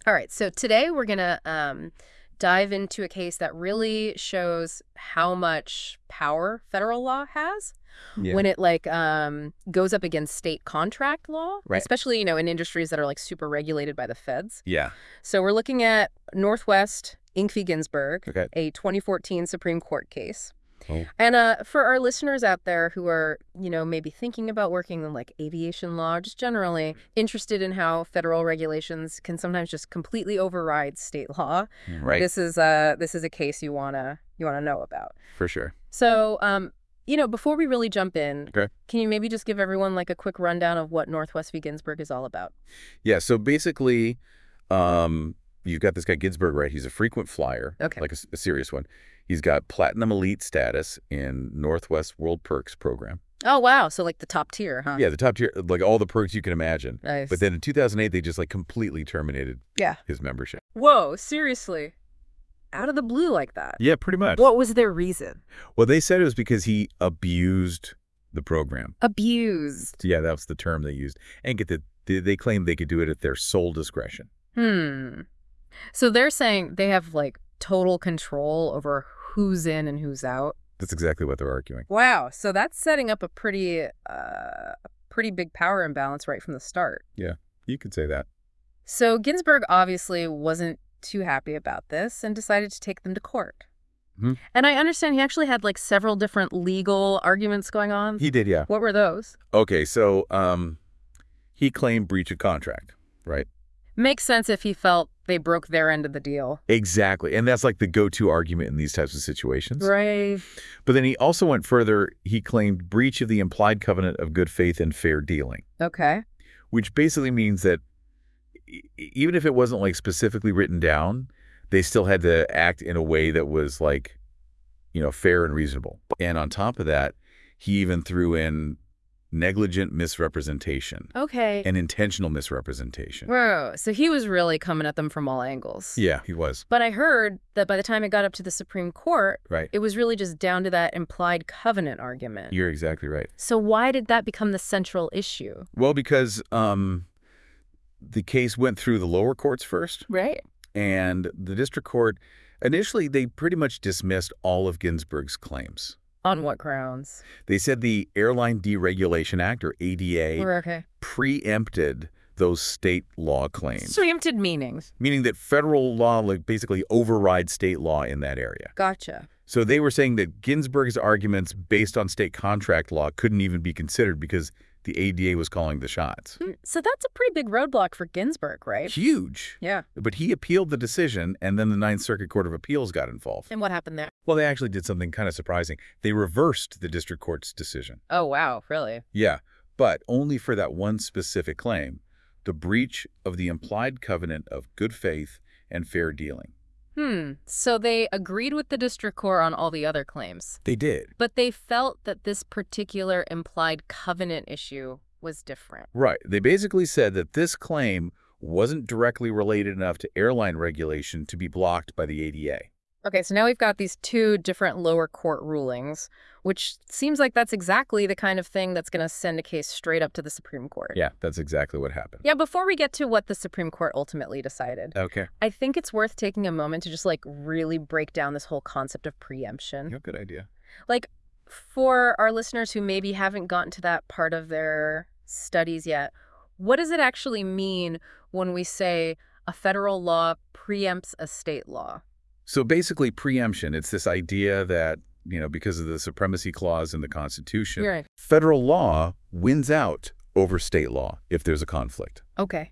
All right, so today we're going to dive into a case that really shows how much power federal law has Yeah. when it goes up against state contract law, Right. especially, in industries that are like super regulated by the feds. Yeah. So we're looking at Northwest Inc. v. Ginsburg, Okay. a 2014 Supreme Court case. Oh. And for our listeners out there who are, maybe thinking about working in like aviation law, just generally interested in how federal regulations can sometimes just completely override state law, Right. this is a case you wanna know about. For sure. So, before we really jump in, Okay. can you maybe just give everyone like a quick rundown of what Northwest v. Ginsburg is all about? Yeah. So basically, you've got this guy Ginsburg, right? He's a frequent flyer, Okay. like a serious one. He's got platinum elite status in Northwest World Perks program. Oh, wow. So like the top tier, huh? Yeah, the top tier, like all the perks you can imagine. Nice. But then in 2008, they just like completely terminated his membership. Whoa, seriously? Out of the blue like that? Yeah, pretty much. What was their reason? Well, they said it was because he abused the program. Abused. Yeah, that was the term they used. And they claimed they could do it at their sole discretion. So they're saying they have like total control over who's in and who's out. That's exactly what they're arguing. Wow. So that's setting up a pretty big power imbalance right from the start. Yeah, you could say that. So Ginsburg obviously wasn't too happy about this and decided to take them to court. And I understand he actually had like several different legal arguments going on. He did, yeah. What were those? Okay, so he claimed breach of contract, right? Makes sense if he felt they broke their end of the deal. Exactly. And that's like the go-to argument in these types of situations. Right. But then he also went further. He claimed breach of the implied covenant of good faith and fair dealing. Okay. Which basically means that even if it wasn't like specifically written down, they still had to act in a way that was like, fair and reasonable. And on top of that, he even threw in negligent misrepresentation. Okay. And intentional misrepresentation. Whoa. So he was really coming at them from all angles. Yeah, he was. But I heard that by the time it got up to the Supreme Court, Right. It was really just down to that implied covenant argument. You're exactly right. So why did that become the central issue? Well, because the case went through the lower courts first. Right. And the district court, initially, they pretty much dismissed all of Ginsburg's claims. On what grounds? They said the Airline Deregulation Act, or ADA, preempted those state law claims. Preempted meanings. Meaning that federal law basically overrides state law in that area. Gotcha. So they were saying that Ginsburg's arguments based on state contract law couldn't even be considered because the ADA was calling the shots. So that's a pretty big roadblock for Ginsburg, right? Huge. Yeah. But he appealed the decision, and then the Ninth Circuit Court of Appeals got involved. And what happened there? Well, they actually did something kind of surprising. They reversed the district court's decision. Oh, wow. Really? Yeah, but only for that one specific claim, the breach of the implied covenant of good faith and fair dealing. So they agreed with the district court on all the other claims. They did. But they felt that this particular implied covenant issue was different. Right. They basically said that this claim wasn't directly related enough to airline regulation to be blocked by the ADA. Okay, so now we've got these two different lower court rulings, which seems like that's exactly the kind of thing that's going to send a case straight up to the Supreme Court. Yeah, that's exactly what happened. Yeah, before we get to what the Supreme Court ultimately decided, Okay. I think it's worth taking a moment to just really break down this whole concept of preemption. Yeah, good idea. For our listeners who maybe haven't gotten to that part of their studies yet, what does it actually mean when we say a federal law preempts a state law? So basically preemption, it's this idea that, because of the supremacy clause in the Constitution, Right. federal law wins out over state law if there's a conflict. Okay.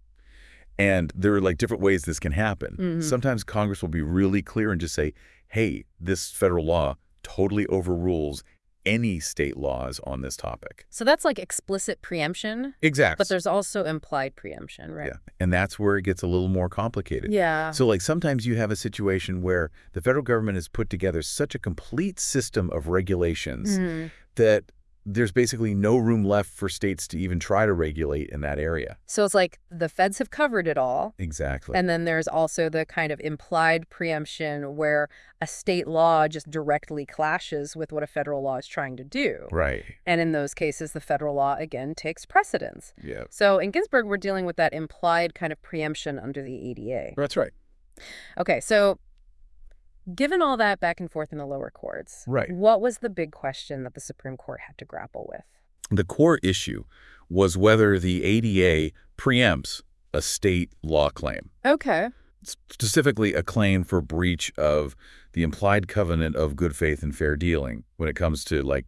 And there are different ways this can happen. Sometimes Congress will be really clear and just say, hey, this federal law totally overrules any state laws on this topic. So that's explicit preemption. Exactly. But there's also implied preemption, right? Yeah. And that's where it gets a little more complicated. Yeah. So sometimes you have a situation where the federal government has put together such a complete system of regulations that there's basically no room left for states to even try to regulate in that area. So it's like the feds have covered it all. Exactly. And then there's also the kind of implied preemption where a state law just directly clashes with what a federal law is trying to do. Right. And in those cases, the federal law, again, takes precedence. Yeah. So in Ginsburg, we're dealing with that implied kind of preemption under the ADA. That's right. Okay, so given all that back and forth in the lower courts, Right. what was the big question that the Supreme Court had to grapple with? The core issue was whether the ADA preempts a state law claim, Okay. specifically a claim for breach of the implied covenant of good faith and fair dealing when it comes to, like,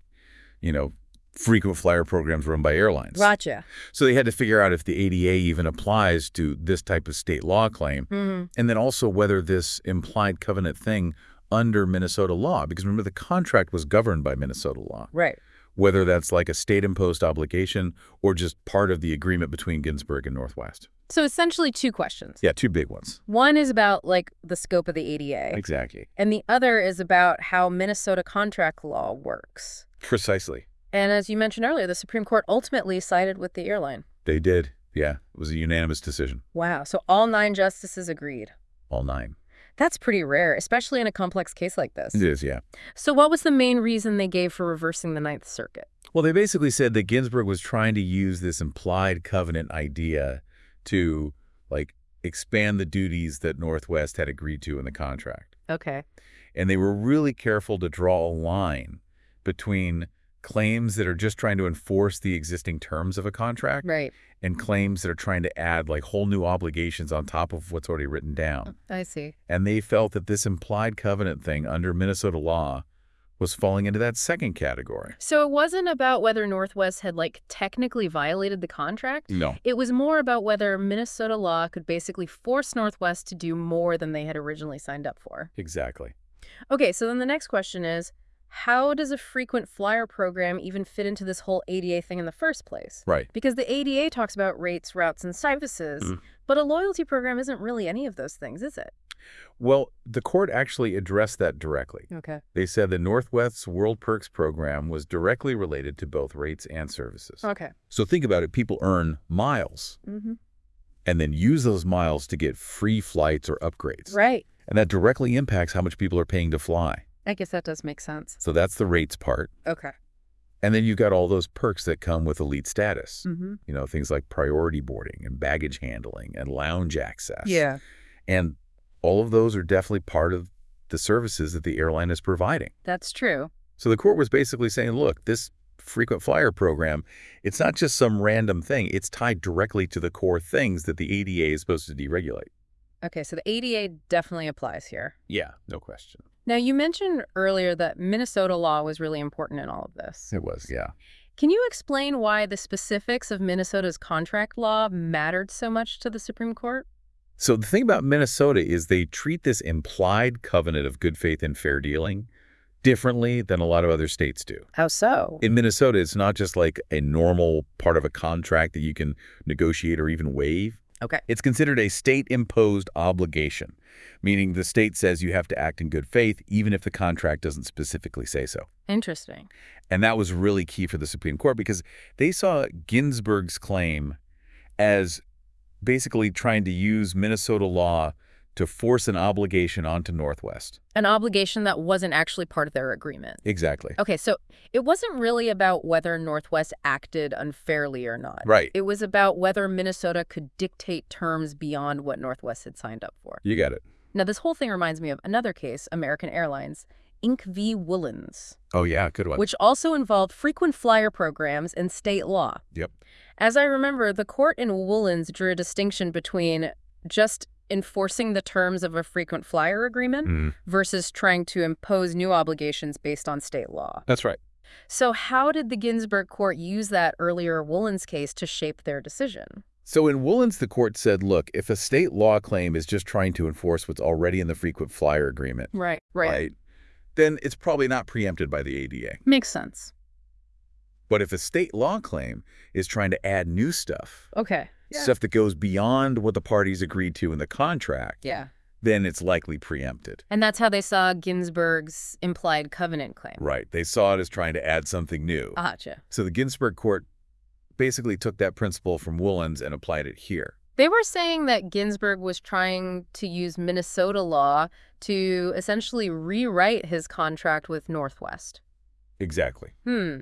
frequent flyer programs run by airlines. Gotcha. So they had to figure out if the ADA even applies to this type of state law claim, and then also whether this implied covenant thing under Minnesota law, because remember the contract was governed by Minnesota law, Right. whether that's like a state-imposed obligation or just part of the agreement between Ginsburg and Northwest. So essentially two questions. Yeah, two big ones. One is about, like, the scope of the ADA. Exactly. And the other is about how Minnesota contract law works. Precisely. And as you mentioned earlier, the Supreme Court ultimately sided with the airline. They did. Yeah, it was a unanimous decision. Wow. So all 9 justices agreed. All 9. That's pretty rare, especially in a complex case like this. It is, yeah. So what was the main reason they gave for reversing the Ninth Circuit? Well, they basically said that Ginsburg was trying to use this implied covenant idea to, like, expand the duties that Northwest had agreed to in the contract. Okay. And they were really careful to draw a line between claims that are just trying to enforce the existing terms of a contract Right. and claims that are trying to add, like, whole new obligations on top of what's already written down. I see. And they felt that this implied covenant thing under Minnesota law was falling into that second category. So it wasn't about whether Northwest had, like, technically violated the contract? No. It was more about whether Minnesota law could basically force Northwest to do more than they had originally signed up for. Exactly. Okay, so then the next question is, how does a frequent flyer program even fit into this whole ADA thing in the first place? Right. Because the ADA talks about rates, routes, and services, but a loyalty program isn't really any of those things, is it? Well, the court actually addressed that directly. Okay. They said the Northwest's World Perks program was directly related to both rates and services. Okay. So think about it. People earn miles and then use those miles to get free flights or upgrades. Right. And that directly impacts how much people are paying to fly. I guess that does make sense. So that's the rates part. Okay. And then you've got all those perks that come with elite status. Mm-hmm. Things like priority boarding and baggage handling and lounge access. Yeah. And all of those are definitely part of the services that the airline is providing. That's true. So the court was basically saying, look, this frequent flyer program, it's not just some random thing. It's tied directly to the core things that the ADA is supposed to deregulate. Okay, so the ADA definitely applies here. Yeah, no question. Now, you mentioned earlier that Minnesota law was really important in all of this. It was, yeah. Can you explain why the specifics of Minnesota's contract law mattered so much to the Supreme Court? So the thing about Minnesota is they treat this implied covenant of good faith and fair dealing differently than a lot of other states do. How so? In Minnesota, it's not just like a normal part of a contract that you can negotiate or even waive. Okay. It's considered a state-imposed obligation, meaning the state says you have to act in good faith even if the contract doesn't specifically say so. Interesting. And that was really key for the Supreme Court because they saw Ginsburg's claim as basically trying to use Minnesota law to force an obligation onto Northwest. An obligation that wasn't actually part of their agreement. Exactly. Okay, so it wasn't really about whether Northwest acted unfairly or not. Right. It was about whether Minnesota could dictate terms beyond what Northwest had signed up for. You got it. Now, this whole thing reminds me of another case, American Airlines, Inc. v. Woolens, Oh, yeah, good one. which also involved frequent flyer programs and state law. Yep. As I remember, the court in Woolens drew a distinction between just enforcing the terms of a frequent flyer agreement versus trying to impose new obligations based on state law. That's right. So how did the Ginsburg court use that earlier Woolens case to shape their decision? So in Woolens, the court said, look, if a state law claim is just trying to enforce what's already in the frequent flyer agreement, Right. then it's probably not preempted by the ADA. Makes sense. But if a state law claim is trying to add new stuff, Okay. stuff that goes beyond what the parties agreed to in the contract, Yeah. then it's likely preempted. And that's how they saw Ginsburg's implied covenant claim. Right. They saw it as trying to add something new. Gotcha. So the Ginsburg court basically took that principle from Woolens and applied it here. They were saying that Ginsburg was trying to use Minnesota law to essentially rewrite his contract with Northwest. Exactly.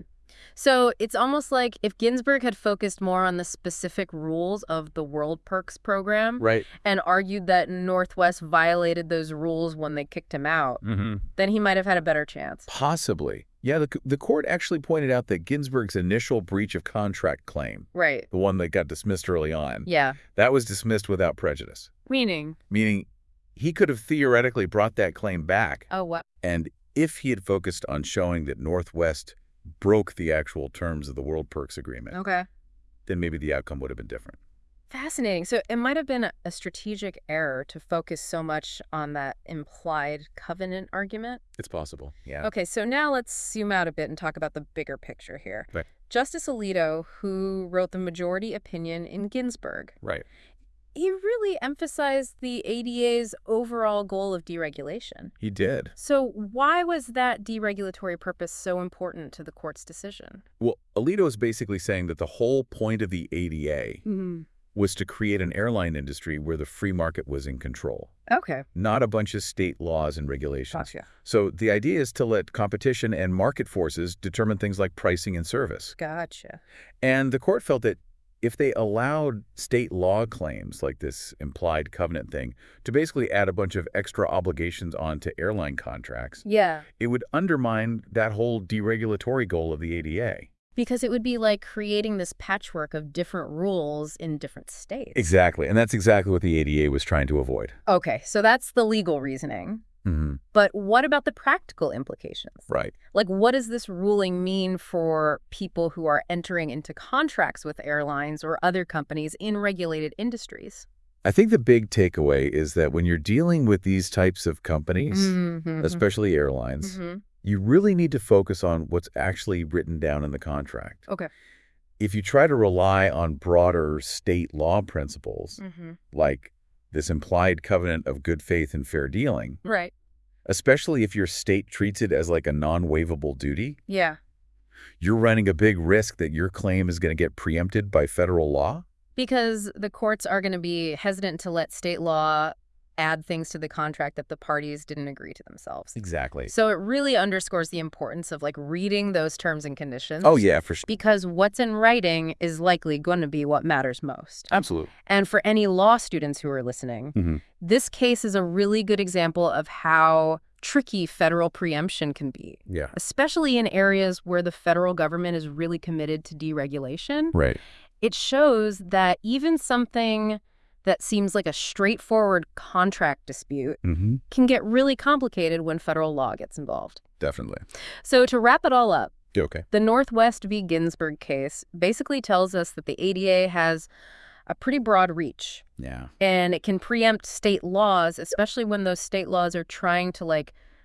So it's almost like if Ginsburg had focused more on the specific rules of the World Perks program Right. and argued that Northwest violated those rules when they kicked him out, then he might have had a better chance. Possibly. Yeah, the court actually pointed out that Ginsburg's initial breach of contract claim, Right. the one that got dismissed early on, Yeah. that was dismissed without prejudice. Meaning? Meaning he could have theoretically brought that claim back. Oh, what? And if he had focused on showing that Northwest broke the actual terms of the World Perks agreement, Okay. then maybe the outcome would have been different. Fascinating. So it might have been a strategic error to focus so much on that implied covenant argument. It's possible. Yeah. Okay, so now let's zoom out a bit and talk about the bigger picture here. Right. Justice Alito, who wrote the majority opinion in Ginsburg, Right. he really emphasized the ADA's overall goal of deregulation. He did. So why was that deregulatory purpose so important to the court's decision? Well, Alito is basically saying that the whole point of the ADA was to create an airline industry where the free market was in control, Okay. not a bunch of state laws and regulations. Gotcha. So the idea is to let competition and market forces determine things like pricing and service. Gotcha. And the court felt that if they allowed state law claims like this implied covenant thing to basically add a bunch of extra obligations onto airline contracts, Yeah. it would undermine that whole deregulatory goal of the ADA. Because it would be like creating this patchwork of different rules in different states. Exactly. And that's exactly what the ADA was trying to avoid. Okay, so that's the legal reasoning. But what about the practical implications? Right. Like, what does this ruling mean for people who are entering into contracts with airlines or other companies in regulated industries? I think the big takeaway is that when you're dealing with these types of companies, especially airlines, you really need to focus on what's actually written down in the contract. Okay. If you try to rely on broader state law principles, like this implied covenant of good faith and fair dealing, Right. especially if your state treats it as like a non-waivable duty, Yeah. you're running a big risk that your claim is going to get preempted by federal law. Because the courts are going to be hesitant to let state law add things to the contract that the parties didn't agree to themselves. Exactly. So it really underscores the importance of like reading those terms and conditions. Oh, yeah, for sure. Because what's in writing is likely going to be what matters most. Absolutely. And for any law students who are listening, this case is a really good example of how tricky federal preemption can be. Yeah. Especially in areas where the federal government is really committed to deregulation. Right. It shows that even something that seems like a straightforward contract dispute can get really complicated when federal law gets involved. Definitely. So to wrap it all up, Okay. the Northwest v. Ginsburg case basically tells us that the ADA has a pretty broad reach. Yeah. And it can preempt state laws, especially when those state laws are trying to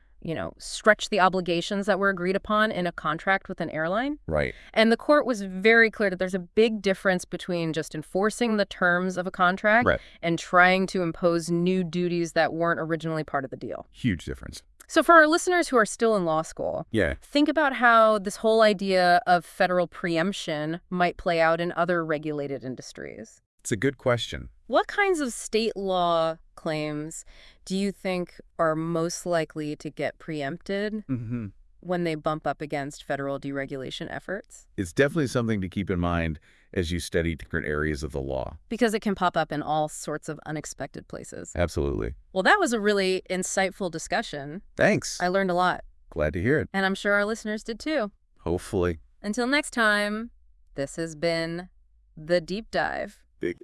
stretch the obligations that were agreed upon in a contract with an airline. Right. And the court was very clear that there's a big difference between just enforcing the terms of a contract and trying to impose new duties that weren't originally part of the deal. Huge difference. So for our listeners who are still in law school, think about how this whole idea of federal preemption might play out in other regulated industries. It's a good question. What kinds of state law claims do you think are most likely to get preempted when they bump up against federal deregulation efforts? It's definitely something to keep in mind as you study different areas of the law. Because it can pop up in all sorts of unexpected places. Absolutely. Well, that was a really insightful discussion. Thanks. I learned a lot. Glad to hear it. And I'm sure our listeners did too. Hopefully. Until next time, this has been The Deep Dive. Big